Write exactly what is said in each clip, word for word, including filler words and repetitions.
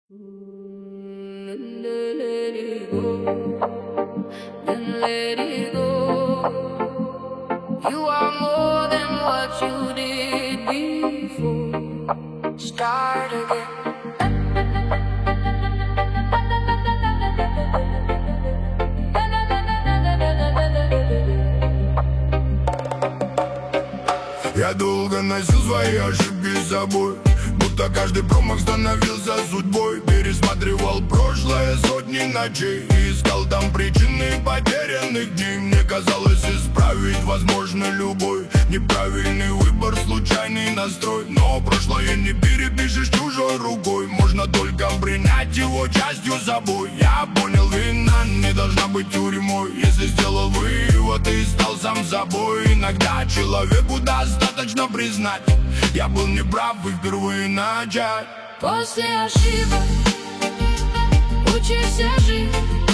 And let it go, then let it go. You are more than what you did before. Start again. Я долго носил свои ошибки с собой, будто каждый промах становился судьбой. Пересматривал прошлое сотни ночей и искал там причины потерянных дней. Мне казалось, исправить возможно любой неправильный выбор, случайный настрой. Но прошлое не перепишешь чужой рукой, можно только принять его частью собой. Я понял, вина не должна быть тюрьмой. Если сделал вывод и стал сам собой, иногда человеку достаточно признать: я был неправ и впервые начать. После ошибок учишься жить.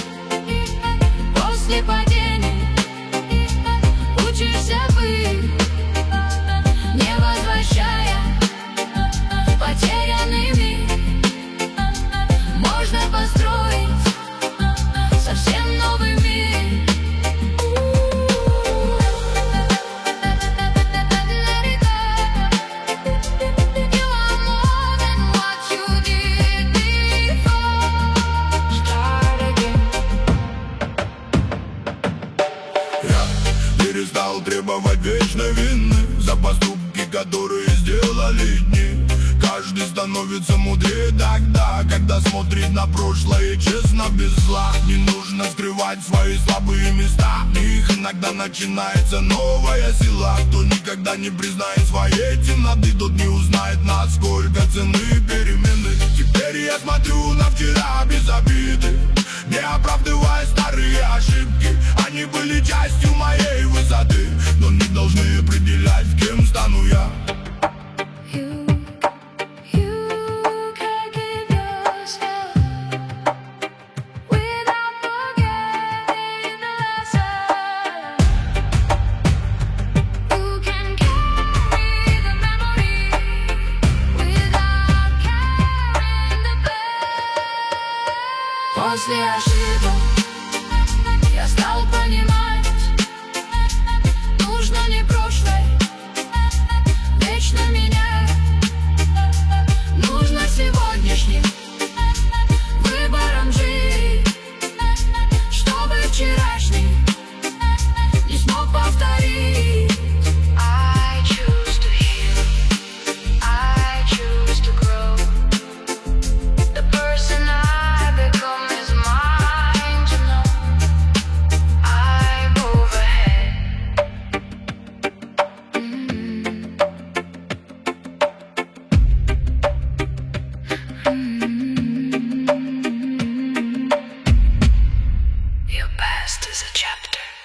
После падений учишься быть, не возвращая потерянный мир. Можно построить совсем новый мир. Перестал требовать вечной вины за поступки, которые сделали дни. Каждый становится мудрее тогда, когда смотрит на прошлое честно, без зла. Не нужно скрывать свои слабые места, в них иногда начинается новая сила. Кто никогда не признает своей темноты, тот не узнает, насколько ценны перемены. Теперь я смотрю на вчера без обиды, не оправдывая старые ошибки. Они были частью моей высоты, но не должны определять, кем стану я. После ошибок я стал понимать, нужно не прошлое вечно менять, нужно сегодняшним выбором жить, чтобы вчерашний не смог повторить. I choose to heal, I choose to grow. The person I become is mine to know. I move ahead. Mm-hmm. Mm-hmm. Your past is a chapter.